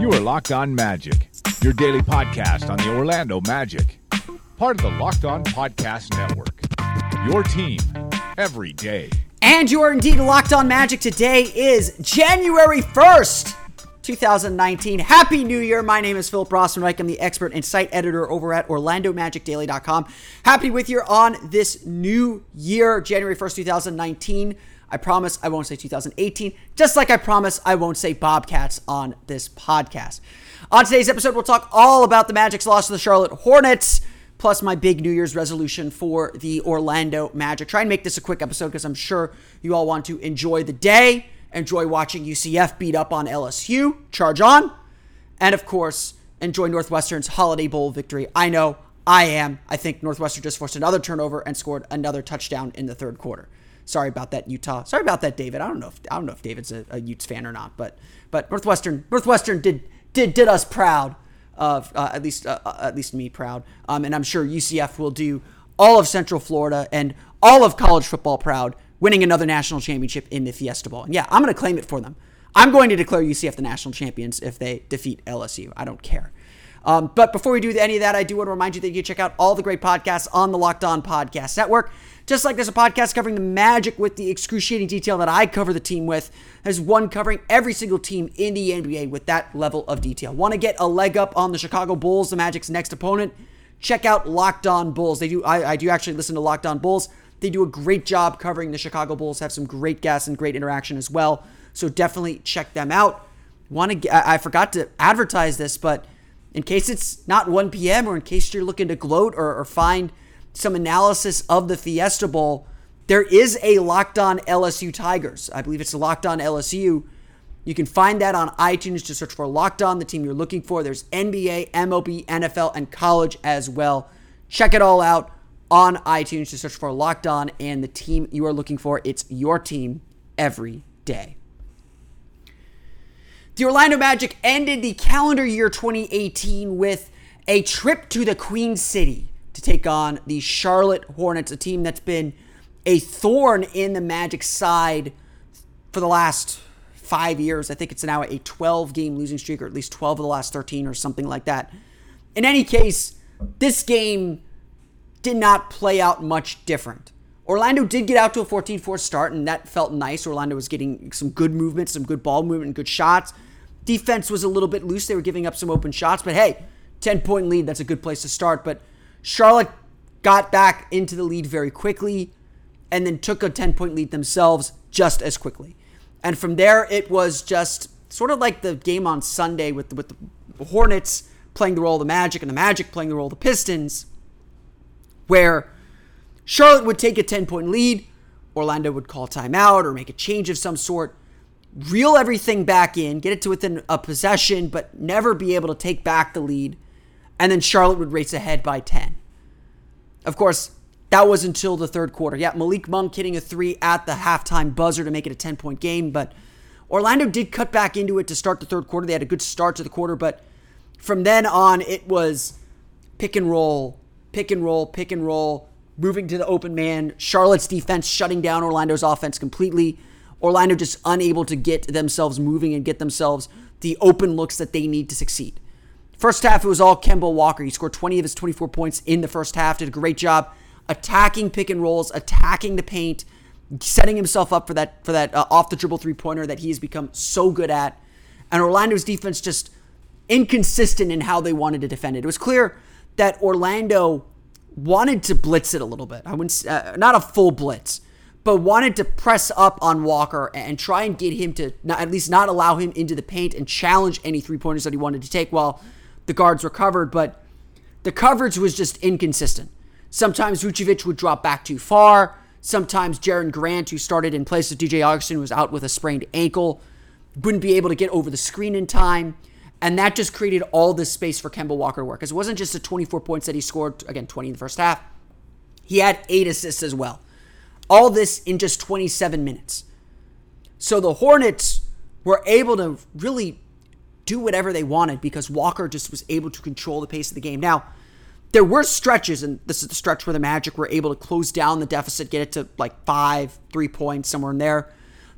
You are Locked On Magic, your daily podcast on the Orlando Magic. Part of the Locked On Podcast Network. Your team every day. And you are indeed Locked On Magic. Today is January 1st, 2019. Happy New Year. My name is Philip Rossman-Reich. I'm the expert and site editor over at OrlandoMagicDaily.com. Happy with you on this new year, January 1st, 2019. I promise I won't say 2018, just like I promise I won't say Bobcats on this podcast. On today's episode, we'll talk all about the Magic's loss to the Charlotte Hornets, plus my big New Year's resolution for the Orlando Magic. Try and make this a quick episode because I'm sure you all want to enjoy the day, enjoy watching UCF beat up on LSU, charge on, and of course, enjoy Northwestern's Holiday Bowl victory. I know, I am. I think Northwestern just forced another turnover and scored another touchdown in the third quarter. Sorry about that, Utah. Sorry about that, David. I don't know if David's a Utes fan or not, but Northwestern did us proud. At least me proud. And I'm sure UCF will do all of Central Florida and all of college football proud, winning another national championship in the Fiesta Bowl. And yeah, I'm going to claim it for them. I'm going to declare UCF the national champions if they defeat LSU. I don't care. But before we do any of that, I do want to remind you that you can check out all the great podcasts on the Locked On Podcast Network. Just like there's a podcast covering the Magic with the excruciating detail that I cover the team with, there's one covering every single team in the NBA with that level of detail. Want to get a leg up on the Chicago Bulls, the Magic's next opponent? Check out Locked On Bulls. I do actually listen to Locked On Bulls. They do a great job covering the Chicago Bulls, have some great guests and great interaction as well. So definitely check them out. I forgot to advertise this, but in case it's not 1 p.m. or in case you're looking to gloat or find some analysis of the Fiesta Bowl, there is a Locked On LSU Tigers. I believe it's Locked On LSU. You can find that on iTunes. Just search for Locked On, the team you're looking for. There's NBA, MLB, NFL, and college as well. Check it all out on iTunes. Just search for Locked On and the team you are looking for. It's your team every day. The Orlando Magic ended the calendar year 2018 with a trip to the Queen City to take on the Charlotte Hornets, a team that's been a thorn in the Magic's side for the last 5 years. I think it's now a 12-game losing streak, or at least 12 of the last 13 or something like that. In any case, this game did not play out much different. Orlando did get out to a 14-4 start, and that felt nice. Orlando was getting some good movement, some good ball movement, and good shots. Defense was a little bit loose. They were giving up some open shots, but hey, 10-point lead, that's a good place to start. But Charlotte got back into the lead very quickly and then took a 10-point lead themselves just as quickly. And from there, it was just sort of like the game on Sunday with the Hornets playing the role of the Magic and the Magic playing the role of the Pistons, where Charlotte would take a 10-point lead, Orlando would call timeout or make a change of some sort, reel everything back in, get it to within a possession, but never be able to take back the lead, and then Charlotte would race ahead by 10. Of course, that was until the third quarter. Yeah, Malik Monk hitting a 3 at the halftime buzzer to make it a 10-point game, but Orlando did cut back into it to start the third quarter. They had a good start to the quarter, but from then on, it was pick and roll, moving to the open man. Charlotte's defense shutting down Orlando's offense completely. Orlando just unable to get themselves moving and get themselves the open looks that they need to succeed. First half, it was all Kemba Walker. He scored 20 of his 24 points in the first half. Did a great job attacking pick and rolls, attacking the paint, setting himself up for that off the dribble three-pointer that he has become so good at. And Orlando's defense just inconsistent in how they wanted to defend it. It was clear that Orlando wanted to blitz it a little bit. I wouldn't not a full blitz, but wanted to press up on Walker and try and get him to at least not allow him into the paint and challenge any three-pointers that he wanted to take while the guards were covered. But the coverage was just inconsistent. Sometimes Vucevic would drop back too far. Sometimes Jaren Grant, who started in place of DJ Augustin, was out with a sprained ankle, wouldn't be able to get over the screen in time. And that just created all this space for Kemba Walker to work. Because it wasn't just the 24 points that he scored, again, 20 in the first half. He had 8 assists as well. All this in just 27 minutes. So the Hornets were able to really do whatever they wanted because Walker just was able to control the pace of the game. Now, there were stretches, and this is the stretch where the Magic were able to close down the deficit, get it to like 3 points, somewhere in there.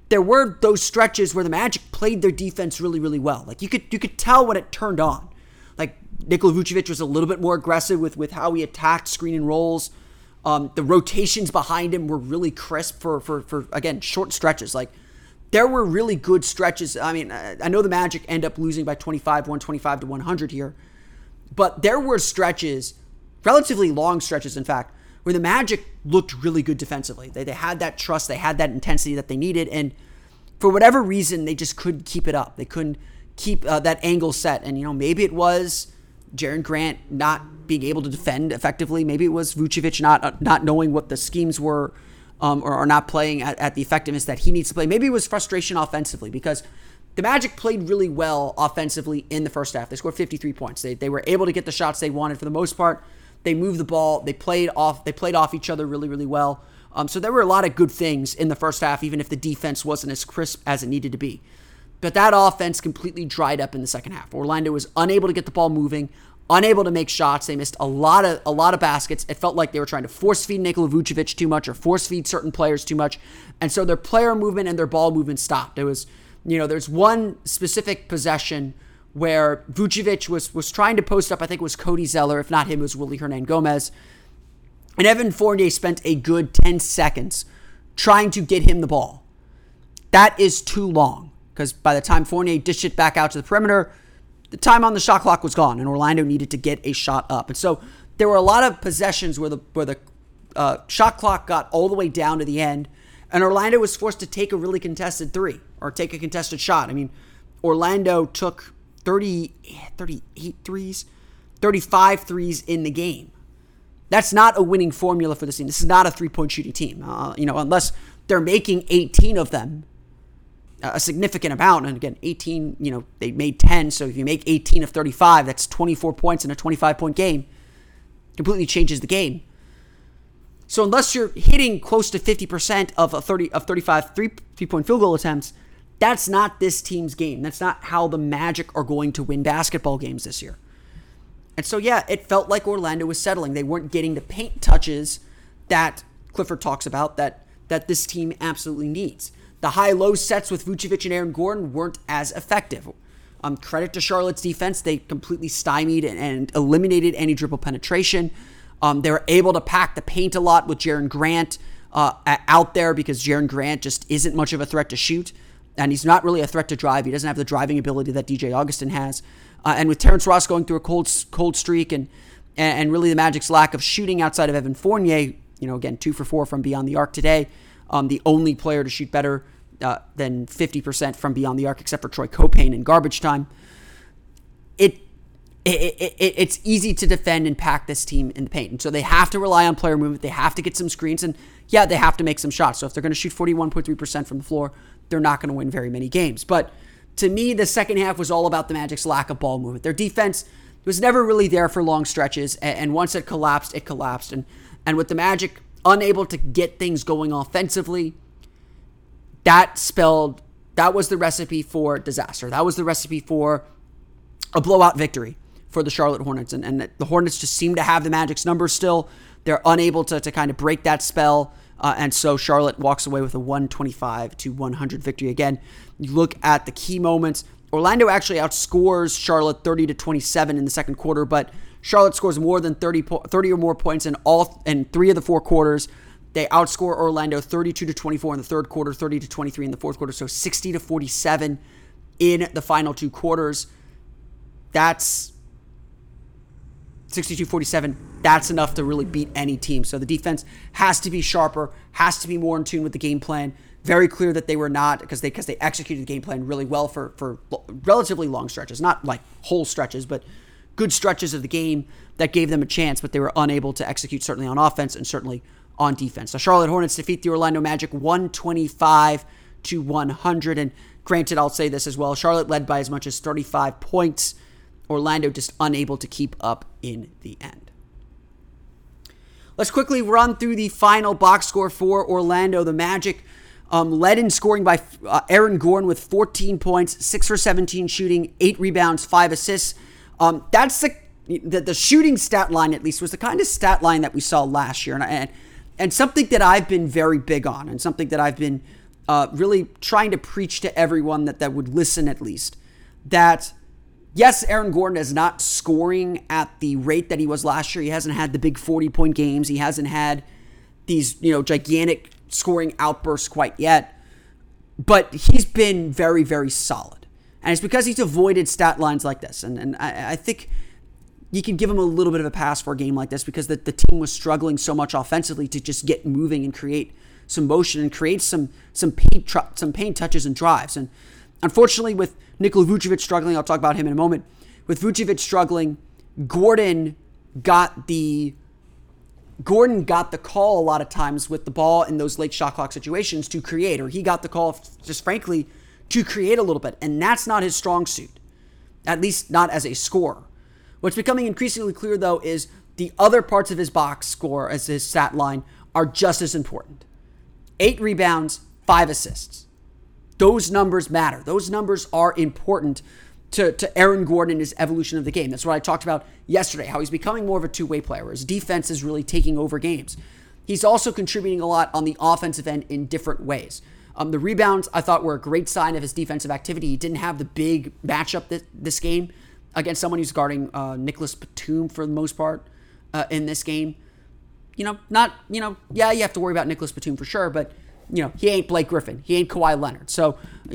there were those stretches where the Magic played their defense really, really well. Like you could tell when it turned on. Like Nikola Vucevic was a little bit more aggressive with how he attacked screen and rolls. The rotations behind him were really crisp for again, short stretches. Like there were really good stretches. I mean, I know the Magic end up losing by 125 to 100 here, but there were stretches, relatively long stretches, in fact, where the Magic looked really good defensively. They had that trust, they had that intensity that they needed, and for whatever reason, they just couldn't keep it up. They couldn't keep that angle set, and maybe it was Jaren Grant not being able to defend effectively. Maybe it was Vucevic not knowing what the schemes were, or not playing at the effectiveness that he needs to play. Maybe it was frustration offensively, because the Magic played really well offensively in the first half. They scored 53 points. They were able to get the shots they wanted for the most part. They moved the ball. They played off each other really, really well. So there were a lot of good things in the first half, even if the defense wasn't as crisp as it needed to be. But that offense completely dried up in the second half. Orlando was unable to get the ball moving, unable to make shots. They missed a lot of baskets. It felt like they were trying to force feed Nikola Vucevic too much, or force feed certain players too much. And so their player movement and their ball movement stopped. It was, there's one specific possession where Vucevic was trying to post up. I think it was Cody Zeller. If not him, it was Willy Hernangomez. And Evan Fournier spent a good 10 seconds trying to get him the ball. That is too long, because by the time Fournier dished it back out to the perimeter, the time on the shot clock was gone, and Orlando needed to get a shot up. And so there were a lot of possessions where the shot clock got all the way down to the end, and Orlando was forced to take a really contested three, or take a contested shot. I mean, Orlando took 38 threes, 35 threes in the game. That's not a winning formula for this team. This is not a three-point shooting team, unless they're making 18 of them, a significant amount. And again, 18, they made 10. So if you make 18 of 35, that's 24 points in a 25-point game. Completely changes the game. So unless you're hitting close to 50% of 35 three-point field goal attempts, that's not this team's game. That's not how the Magic are going to win basketball games this year. And so, yeah, it felt like Orlando was settling. They weren't getting the paint touches that Clifford talks about that this team absolutely needs. The high-low sets with Vucevic and Aaron Gordon weren't as effective. Credit to Charlotte's defense. They completely stymied and eliminated any dribble penetration. They were able to pack the paint a lot with Jaren Grant out there, because Jaren Grant just isn't much of a threat to shoot. And he's not really a threat to drive. He doesn't have the driving ability that DJ Augustin has. And with Terrence Ross going through a cold streak and really the Magic's lack of shooting outside of Evan Fournier, again, 2 for 4 from beyond the arc today, the only player to shoot better than 50% from beyond the arc, except for Troy Copane in garbage time. It's easy to defend and pack this team in the paint. And so they have to rely on player movement. They have to get some screens. And yeah, they have to make some shots. So if they're going to shoot 41.3% from the floor, they're not going to win very many games. But to me, the second half was all about the Magic's lack of ball movement. Their defense was never really there for long stretches. And once it collapsed, it collapsed. And with the Magic unable to get things going offensively, that was the recipe for disaster. That was the recipe for a blowout victory for the Charlotte Hornets. And the Hornets just seem to have the Magic's numbers still. They're unable to kind of break that spell. And so Charlotte walks away with a 125-100 victory. Again, you look at the key moments. Orlando actually outscores Charlotte 30-27 in the second quarter, but Charlotte scores more than 30 or more points in 3 of the 4 quarters. They outscore Orlando 32-24 in the third quarter, 30-23 in the fourth quarter, so 60-47 in the final 2 quarters. That's 62-47. That's enough to really beat any team. So the defense has to be sharper, has to be more in tune with the game plan. Very clear that they were not, because they executed the game plan really well for relatively long stretches, not like whole stretches, but good stretches of the game that gave them a chance, but they were unable to execute, certainly on offense and certainly on defense. The Charlotte Hornets defeat the Orlando Magic 125-100. And granted, I'll say this as well, Charlotte led by as much as 35 points. Orlando just unable to keep up in the end. Let's quickly run through the final box score for Orlando. The Magic led in scoring by Aaron Gordon with 14 points, 6 for 17 shooting, 8 rebounds, 5 assists. That's the shooting stat line, at least, was the kind of stat line that we saw last year. And something that I've been very big on, and something that I've been really trying to preach to everyone that would listen at least, that yes, Aaron Gordon is not scoring at the rate that he was last year. He hasn't had the big 40-point games. He hasn't had these, gigantic scoring outbursts quite yet. But he's been very, very solid. And it's because he's avoided stat lines like this. And I think you can give him a little bit of a pass for a game like this because the team was struggling so much offensively to just get moving and create some motion and create some paint touches and drives. And unfortunately, with Nikola Vucevic struggling, I'll talk about him in a moment. With Vucevic struggling, Gordon got the call a lot of times with the ball in those late shot clock situations to create, or he got the call just frankly to create a little bit. And that's not his strong suit, at least not as a scorer. What's becoming increasingly clear, though, is the other parts of his box score, as his stat line, are just as important. 8 rebounds, 5 assists. Those numbers matter. Those numbers are important to Aaron Gordon and his evolution of the game. That's what I talked about yesterday, how he's becoming more of a two-way player, where his defense is really taking over games. He's also contributing a lot on the offensive end in different ways. The rebounds, I thought, were a great sign of his defensive activity. He didn't have the big matchup this game against someone who's guarding Nicholas Batum for the most part in this game. You have to worry about Nicholas Batum for sure, but he ain't Blake Griffin. He ain't Kawhi Leonard. So,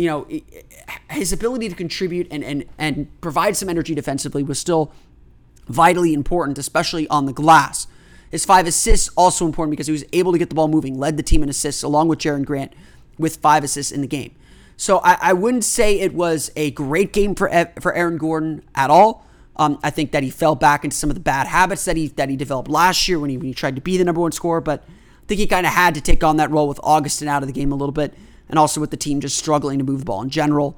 his ability to contribute and provide some energy defensively was still vitally important, especially on the glass. His 5 assists also important because he was able to get the ball moving, led the team in assists along with Jaren Grant with 5 assists in the game. So I wouldn't say it was a great game for Aaron Gordon at all. I think that he fell back into some of the bad habits that he developed last year when he tried to be the number one scorer, but I think he kind of had to take on that role with Augustin out of the game a little bit, and also with the team just struggling to move the ball in general.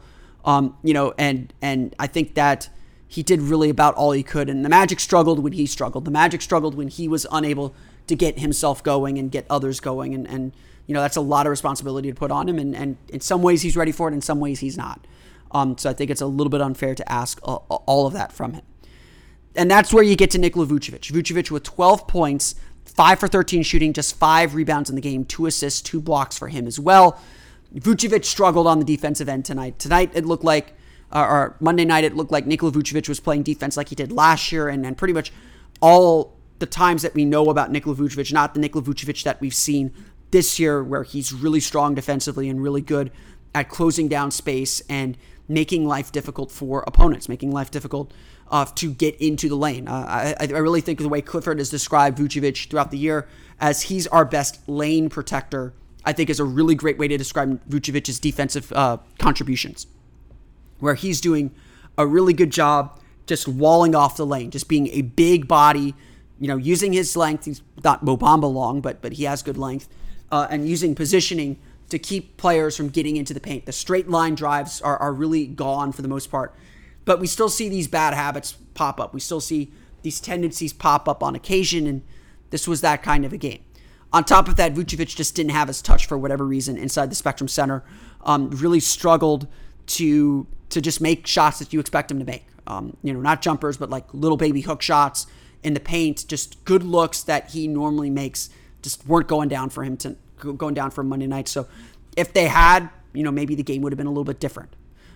And I think that he did really about all he could, and the Magic struggled when he struggled. The Magic struggled when he was unable to get himself going and get others going, and that's a lot of responsibility to put on him, and in some ways he's ready for it, in some ways he's not. So I think it's a little bit unfair to ask all of that from him. And that's where you get to Nikola Vucevic. Vucevic with 12 points, 5 for 13 shooting, just 5 rebounds in the game, 2 assists, 2 blocks for him as well. Vucevic struggled on the defensive end tonight. Tonight it looked like, or Monday night it looked like Nikola Vucevic was playing defense like he did last year, and pretty much all the times that we know about Nikola Vucevic, not the Nikola Vucevic that we've seen this year, where he's really strong defensively and really good at closing down space and making life difficult for opponents, making life difficult to get into the lane. I really think the way Clifford has described Vucevic throughout the year as he's our best lane protector, I think is a really great way to describe Vucevic's defensive contributions, where he's doing a really good job just walling off the lane, just being a big body, using his length. He's not Mo Bamba long, but he has good length, and using positioning to keep players from getting into the paint. The straight line drives are really gone for the most part, but we still see these bad habits pop up. We still see these tendencies pop up on occasion, and this was that kind of a game. On top of that, Vucevic just didn't have his touch for whatever reason inside the Spectrum Center. Really struggled to just make shots that you expect him to make. Not jumpers, but like little baby hook shots in the paint. Just good looks that he normally makes just weren't going down for him Monday night. So if they had, maybe the game would have been a little bit different.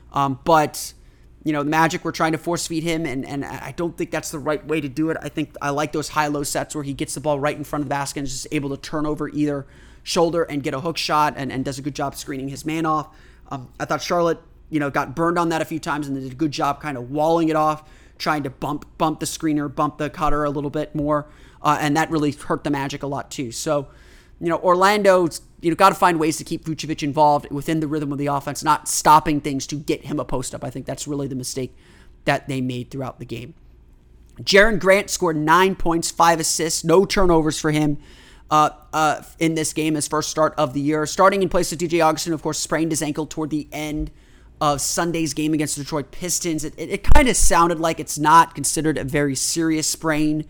But the Magic were trying to force feed him, and I don't think that's the right way to do it. I think I like those high-low sets where he gets the ball right in front of the basket and is just able to turn over either shoulder and get a hook shot and does a good job screening his man off. I thought Charlotte, got burned on that a few times and did a good job kind of walling it off, trying to bump the screener, bump the cutter a little bit more, and that really hurt the Magic a lot too. So, Orlando's, got to find ways to keep Vucevic involved within the rhythm of the offense, not stopping things to get him a post-up. I think that's really the mistake that they made throughout the game. Jaren Grant scored 9 points, 5 assists, no turnovers for him in this game, his first start of the year. Starting in place of DJ Augustin, of course, sprained his ankle toward the end of Sunday's game against the Detroit Pistons. It kind of sounded like it's not considered a very serious sprain.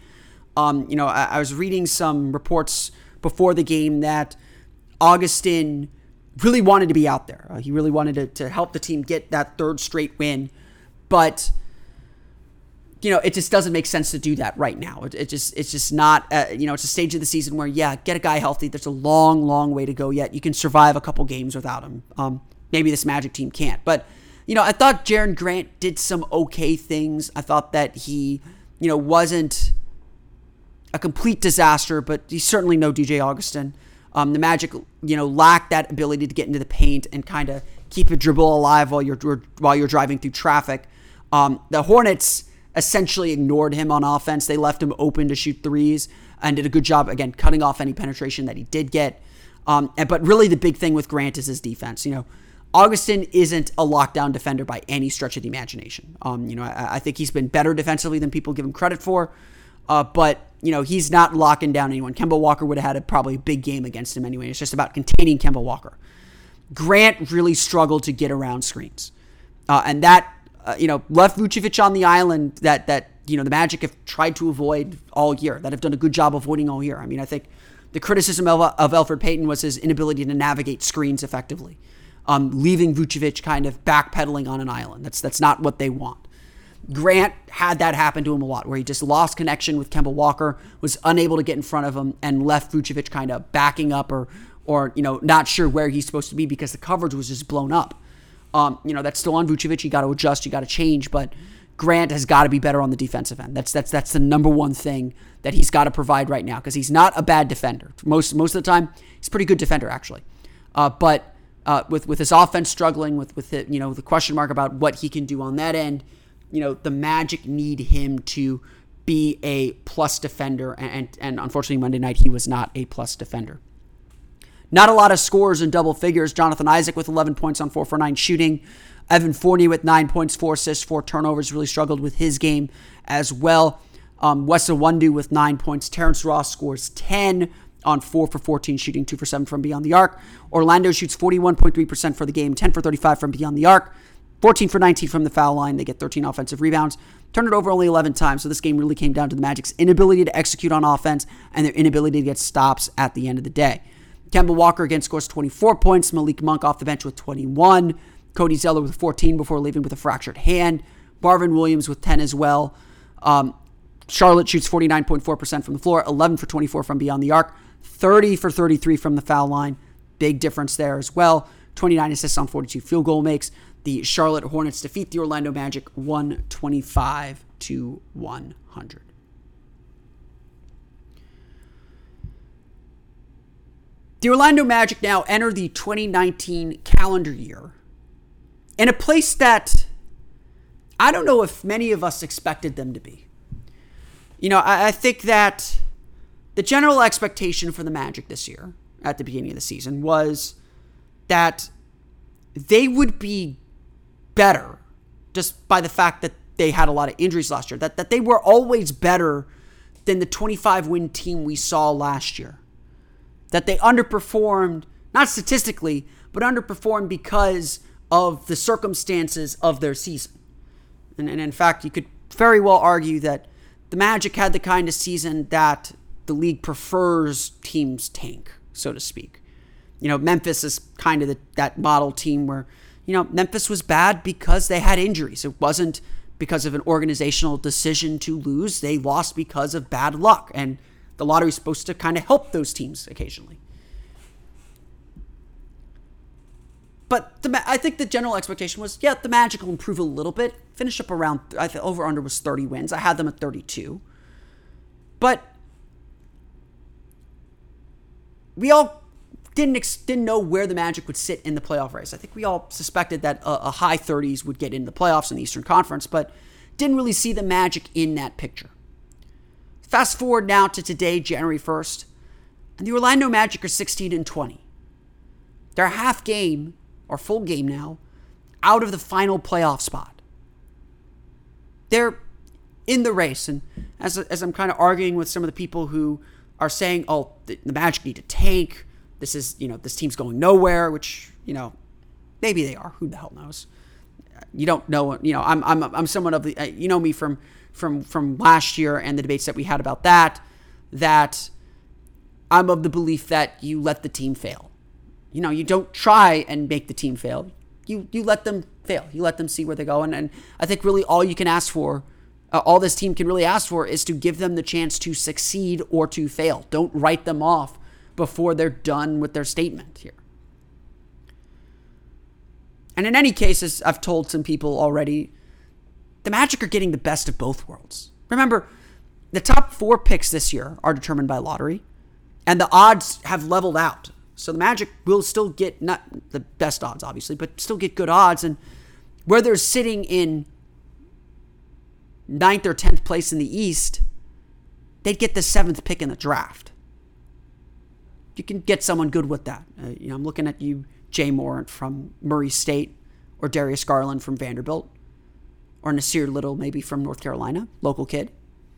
I was reading some reports before the game that Augustin really wanted to be out there. He really wanted to help the team get that third straight win. But it just doesn't make sense to do that right now. It's just not, it's a stage of the season where, get a guy healthy. There's a long, long way to go yet. You can survive a couple games without him. Maybe this Magic team can't. But, I thought Jerian Grant did some okay things. I thought that he, wasn't a complete disaster, but he's certainly no DJ Augustin. The Magic, lacked that ability to get into the paint and kind of keep a dribble alive while you're driving through traffic. The Hornets essentially ignored him on offense. They left him open to shoot threes and did a good job, again, cutting off any penetration that he did get. But really the big thing with Grant is his defense. Augustin isn't a lockdown defender by any stretch of the imagination. I think he's been better defensively than people give him credit for. But he's not locking down anyone. Kemba Walker would have had probably a big game against him anyway. It's just about containing Kemba Walker. Grant really struggled to get around screens. And that, left Vucevic on the island that the Magic have tried to avoid all year, that have done a good job avoiding all year. I think the criticism of Elfrid Payton was his inability to navigate screens effectively, leaving Vucevic kind of backpedaling on an island. That's not what they want. Grant had that happen to him a lot, where he just lost connection with Kemba Walker, was unable to get in front of him, and left Vucevic kind of backing up or not sure where he's supposed to be because the coverage was just blown up. That's still on Vucevic. You got to adjust, you got to change, but Grant has got to be better on the defensive end. That's the number one thing that he's got to provide right now, because he's not a bad defender. Most of the time, he's a pretty good defender actually. But with his offense struggling, with the question mark about what he can do on that end, the Magic need him to be a plus defender, and unfortunately Monday night he was not a plus defender. Not a lot of scores in double figures. Jonathan Isaac with 11 points on 4 for 9 shooting. Evan Fournier with 9 points, 4 assists, 4 turnovers, really struggled with his game as well. Wes Iwundu with 9 points. Terrence Ross scores 10 on 4 for 14 shooting, 2 for 7 from beyond the arc. Orlando shoots 41.3% for the game, 10 for 35 from beyond the arc, 14 for 19 from the foul line. They get 13 offensive rebounds. Turned it over only 11 times, so this game really came down to the Magic's inability to execute on offense and their inability to get stops at the end of the day. Kemba Walker again scores 24 points. Malik Monk off the bench with 21. Cody Zeller with 14 before leaving with a fractured hand. Marvin Williams with 10 as well. Charlotte shoots 49.4% from the floor, 11 for 24 from beyond the arc, 30 for 33 from the foul line. Big difference there as well. 29 assists on 42 field goal makes. The Charlotte Hornets defeat the Orlando Magic 125-100. The Orlando Magic now enter the 2019 calendar year in a place that I don't know if many of us expected them to be. I think that the general expectation for the Magic this year at the beginning of the season was that they would be better just by the fact that they had a lot of injuries last year, that they were always better than the 25-win team we saw last year. That they underperformed, not statistically, but underperformed because of the circumstances of their season. And in fact, you could very well argue that the Magic had the kind of season that the league prefers teams tank, so to speak. Memphis is kind of that model team where, Memphis was bad because they had injuries. It wasn't because of an organizational decision to lose. They lost because of bad luck. And the lottery is supposed to kind of help those teams occasionally. But I think the general expectation was, the Magic will improve a little bit. Finish up around, I think over-under was 30 wins. I had them at 32. But we all didn't know where the Magic would sit in the playoff race. I think we all suspected that a high 30s would get in the playoffs in the Eastern Conference, but didn't really see the Magic in that picture. Fast forward now to today, January 1st, and the Orlando Magic are 16-20. They're a half game, or full game now, out of the final playoff spot. They're in the race, and as I'm kind of arguing with some of the people who are saying, the Magic need to tank, this is, this team's going nowhere, which, maybe they are, who the hell knows? You don't know, I'm someone of the, me from last year and the debates that we had about that I'm of the belief that you let the team fail. You don't try and make the team fail. You let them fail. You let them see where they go. And I think really all you can ask for All this team can really ask for is to give them the chance to succeed or to fail. Don't write them off before they're done with their statement here. And in any case, as I've told some people already, the Magic are getting the best of both worlds. Remember, the top 4 picks this year are determined by lottery, and the odds have leveled out. So the Magic will still get, not the best odds, obviously, but still get good odds. And where they're sitting in 9th or 10th place in the East, they'd get the 7th pick in the draft. You can get someone good with that. I'm looking at you, Jay Moore from Murray State, or Darius Garland from Vanderbilt, or Nasir Little maybe from North Carolina, local kid.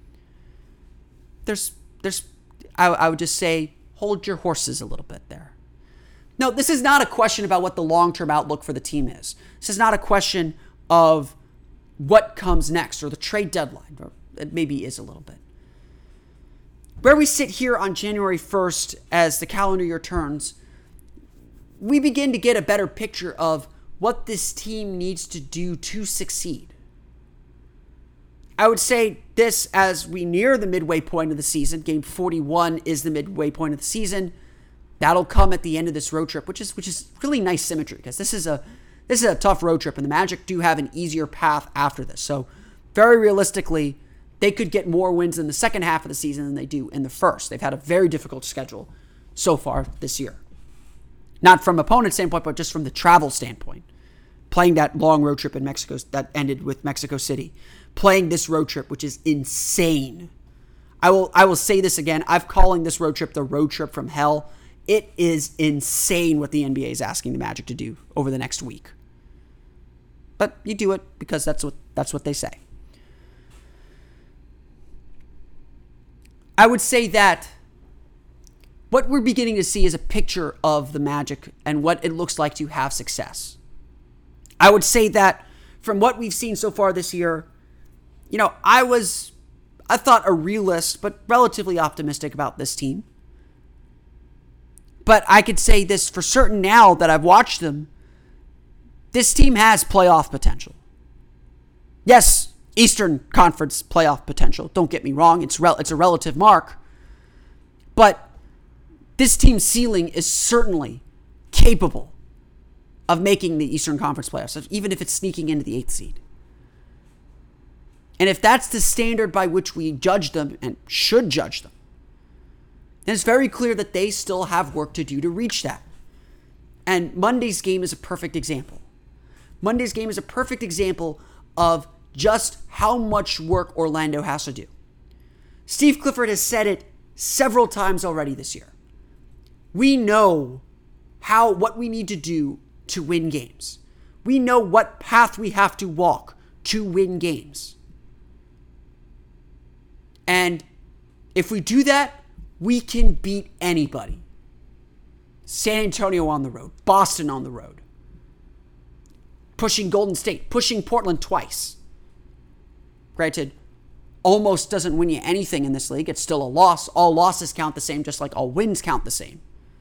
I would just say, hold your horses a little bit there. No, this is not a question about what the long-term outlook for the team is. This is not a question of what comes next or the trade deadline, or it maybe is a little bit. Where we sit here on January 1st as the calendar year turns, we begin to get a better picture of what this team needs to do to succeed. I would say this as we near the midway point of the season. Game 41 is the midway point of the season. That'll come at the end of this road trip, which is really nice symmetry, because this is a tough road trip, and the Magic do have an easier path after this. So very realistically, they could get more wins in the second half of the season than they do in the first. They've had a very difficult schedule so far this year. Not from opponent standpoint, but just from the travel standpoint. Playing that long road trip in Mexico that ended with Mexico City. Playing this road trip, which is insane. I will say this again. I'm calling this road trip the road trip from hell. It is insane what the NBA is asking the Magic to do over the next week. But you do it because that's what they say. I would say that what we're beginning to see is a picture of the Magic and what it looks like to have success. I would say that from what we've seen so far this year, I thought a realist, but relatively optimistic about this team. But I could say this for certain now that I've watched them. This team has playoff potential. Yes, Eastern Conference playoff potential. Don't get me wrong. It's a relative mark. But this team's ceiling is certainly capable of making the Eastern Conference playoffs, even if it's sneaking into the 8th seed. And if that's the standard by which we judge them and should judge them, then it's very clear that they still have work to do to reach that. And Monday's game is a perfect example. Monday's game is a perfect example of just how much work Orlando has to do. Steve Clifford has said it several times already this year. We know what we need to do to win games. We know what path we have to walk to win games. And if we do that, we can beat anybody. San Antonio on the road, Boston on the road, pushing Golden State, pushing Portland twice. Granted, almost doesn't win you anything in this league. It's still a loss. All losses count the same, just like all wins count the same.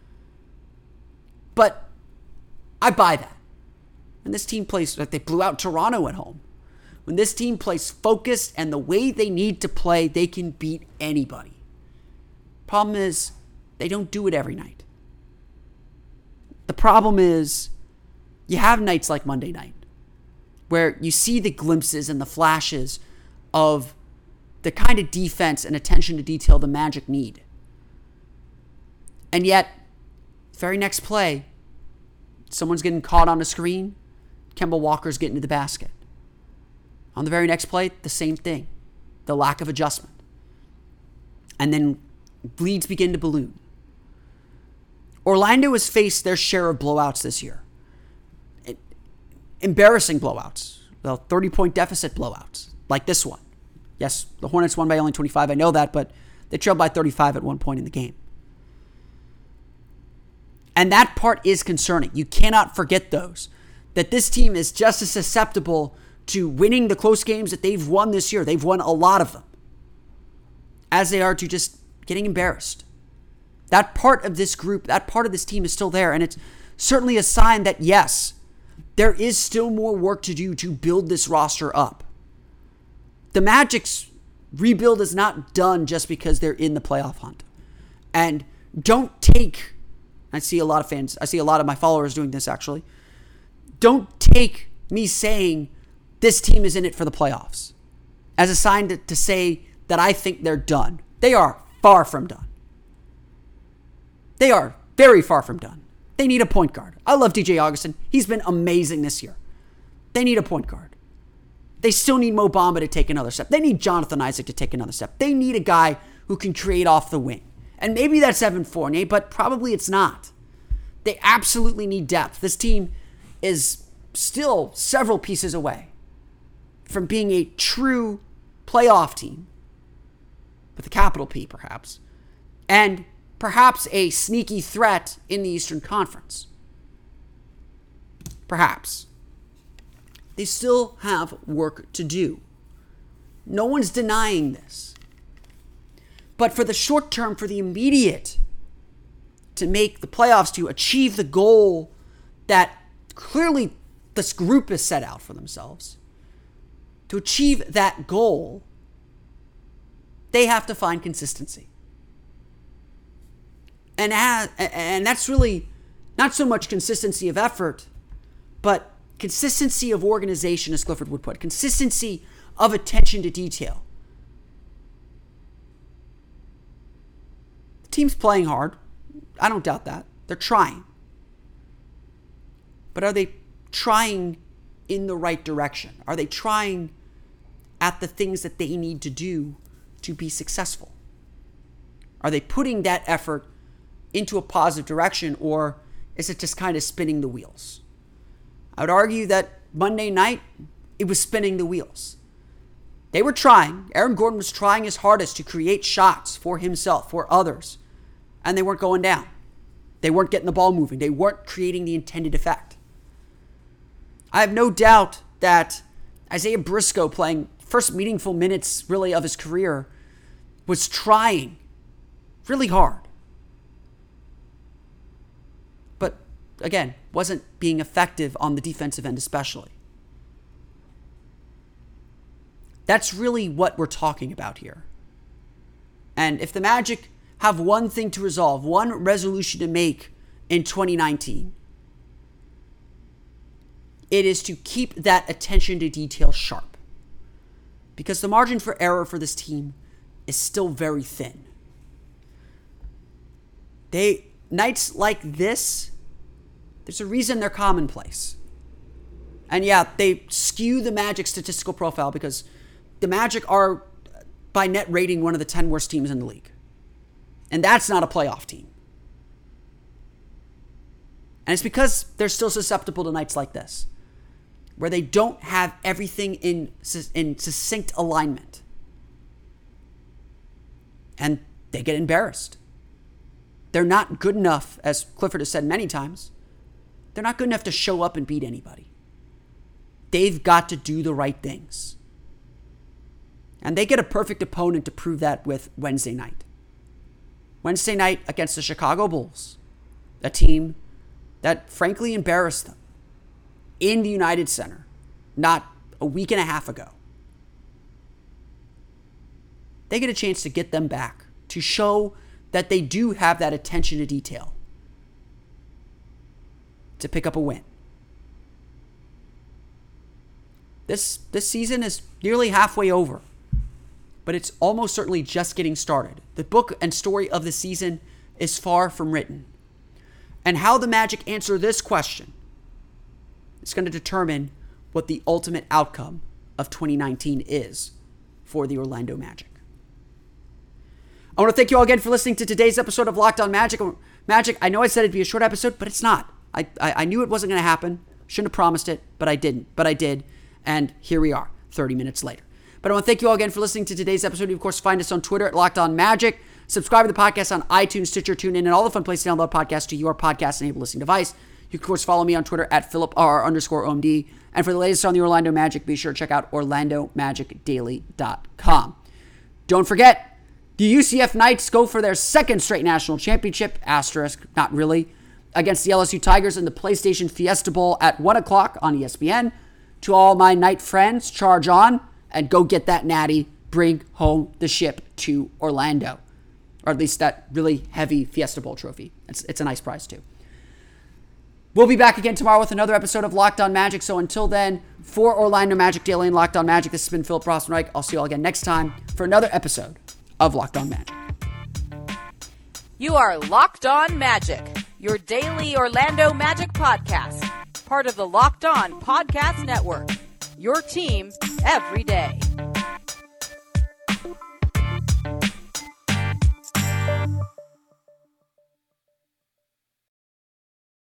But I buy that. When this team plays, like they blew out Toronto at home. When this team plays focused and the way they need to play, they can beat anybody. Problem is, they don't do it every night. The problem is, you have nights like Monday night, where you see the glimpses and the flashes of the kind of defense and attention to detail the Magic need. And yet, very next play, someone's getting caught on a screen, Kemba Walker's getting to the basket. On the very next play, the same thing. The lack of adjustment. And then leads begin to balloon. Orlando has faced their share of blowouts this year. Embarrassing blowouts. Well, 30-point deficit blowouts, like this one. Yes, the Hornets won by only 25, I know that, but they trailed by 35 at one point in the game. And that part is concerning. You cannot forget those. That this team is just as susceptible to winning the close games that they've won this year. They've won a lot of them. As they are to just getting embarrassed. That part of this group, that part of this team is still there. And it's certainly a sign that, yes, there is still more work to do to build this roster up. the Magic's rebuild is not done just because they're in the playoff hunt. And don't take, I see a lot of my followers doing this actually. Don't take me saying this team is in it for the playoffs as a sign to say that I think they're done. They are far from done. They are very far from done. They need a point guard. I love DJ Augustin. He's been amazing this year. They need a point guard. They still need Mo Bamba to take another step. They need Jonathan Isaac to take another step. They need a guy who can create off the wing. And maybe that's Evan Fournier, but probably it's not. They absolutely need depth. This team is still several pieces away from being a true playoff team, with a capital P perhaps, and perhaps a sneaky threat in the Eastern Conference. Perhaps. They still have work to do. No one's denying this. But for the short term, for the immediate, to make the playoffs, to achieve the goal that clearly this group has set out for themselves, to achieve that goal, they have to find consistency. And that's really not so much consistency of effort, but consistency of organization, as Clifford would put it. Consistency of attention to detail. The team's playing hard. I don't doubt that. They're trying. But are they trying in the right direction? Are they trying at the things that they need to do to be successful? Are they putting that effort into a positive direction, or is it just kind of spinning the wheels? I would argue that Monday night, it was spinning the wheels. They were trying. Aaron Gordon was trying his hardest to create shots for himself, for others, and they weren't going down. They weren't getting the ball moving. They weren't creating the intended effect. I have no doubt that Isaiah Briscoe, playing first meaningful minutes really of his career, was trying really hard. But again, wasn't being effective on the defensive end especially. That's really what we're talking about here. And if the Magic have one thing to resolve, one resolution to make in 2019, it is to keep that attention to detail sharp. Because the margin for error for this team is still very thin. Nights like this, there's a reason they're commonplace. And yeah, they skew the Magic statistical profile because the Magic are, by net rating, one of the 10 worst teams in the league. And that's not a playoff team. And it's because they're still susceptible to nights like this, where they don't have everything in succinct alignment. And they get embarrassed. They're not good enough, as Clifford has said many times, they're not good enough to show up and beat anybody. They've got to do the right things. And they get a perfect opponent to prove that with Wednesday night. Wednesday night against the Chicago Bulls, a team that frankly embarrassed them in the United Center not a week and a half ago. They get a chance to get them back, to show that they do have that attention to detail, to pick up a win. This season is nearly halfway over, but it's almost certainly just getting started. The book and story of the season is far from written. And how the Magic answer this question is going to determine what the ultimate outcome of 2019 is for the Orlando Magic. I want to thank you all again for listening to today's episode of Locked On Magic. I know I said it'd be a short episode, but it's not. I knew it wasn't going to happen. Shouldn't have promised it, but I didn't. But I did. And here we are, 30 minutes later. But I want to thank you all again for listening to today's episode. You, of course, find us on Twitter at Locked On Magic. Subscribe to the podcast on iTunes, Stitcher, TuneIn, and all the fun places to download podcasts to your podcast-enabled listening device. You can, of course, follow me on Twitter at PhilipR_OMD. And for the latest on the Orlando Magic, be sure to check out OrlandoMagicDaily.com. Don't forget, the UCF Knights go for their second straight national championship, asterisk, not really, against the LSU Tigers in the PlayStation Fiesta Bowl at 1 o'clock on ESPN. To all my Knight friends, charge on. and go get that natty, bring home the ship to Orlando. Or at least that really heavy Fiesta Bowl trophy. It's a nice prize too. We'll be back again tomorrow with another episode of Locked On Magic. So until then, for Orlando Magic Daily and Locked On Magic, this has been Philip Rossman-Reich. I'll see you all again next time for another episode of Locked On Magic. You are Locked On Magic, your daily Orlando Magic podcast. Part of the Locked On Podcast Network. Your team every day.